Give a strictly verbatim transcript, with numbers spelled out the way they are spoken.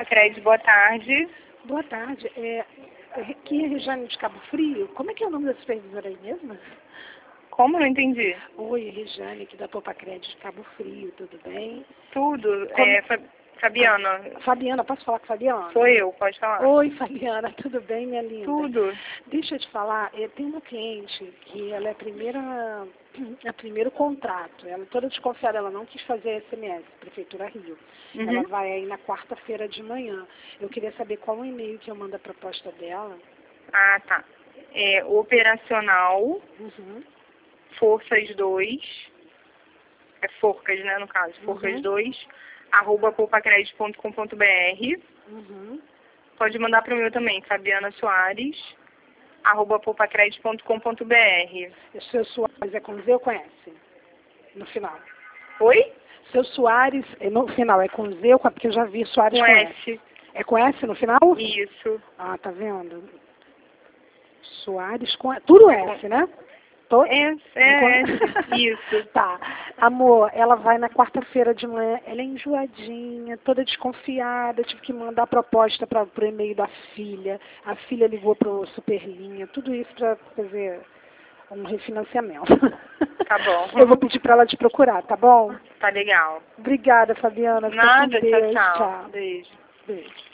Crédito, boa tarde. Boa tarde. É, aqui é Regiane de Cabo Frio. Como é que é o nome da supervisora aí mesmo? Como? Não entendi. Oi, Regiane, aqui da Poupa Crédito de Cabo Frio, tudo bem? Tudo. Como... É, Fa- Fabiana. Fabiana, posso falar com a Fabiana? Sou eu, pode falar. Oi, Fabiana, tudo bem, minha linda? Tudo. Deixa eu te falar, eu tenho uma cliente que ela é a primeira, a primeiro contrato. Ela toda desconfiada, ela não quis fazer S M S, Prefeitura Rio. Uhum. Ela vai aí na quarta-feira de manhã. Eu queria saber qual o e-mail que eu mando a proposta dela. Ah, tá. É operacional, Uhum. forças dois, é forcas, né, no caso, forcas Uhum. dois, arroba poupacredit ponto com ponto br. Uhum. Pode mandar para o meu também, Fabiana Soares, arroba poupacredit ponto com ponto br. O seu Soares é com Z ou com S? No final. Oi? Seu Soares, é no final, é com Z ou com... Porque eu já vi Soares Com com S. S. É com S no final? Isso. Ah, tá vendo? Soares com... Tudo S, né? Tô... É, é, é, isso. Tá. Amor, ela vai na quarta-feira de manhã, ela é enjoadinha, toda desconfiada, tive que mandar a proposta para o e-mail da filha, a filha ligou pro Superlinha, tudo isso para fazer um refinanciamento. Tá bom. Eu vou pedir para ela te procurar, tá bom? Tá legal. Obrigada, Fabiana. Fica com Nada, tchau, Deus. tchau. Tchau. Beijo. Beijo.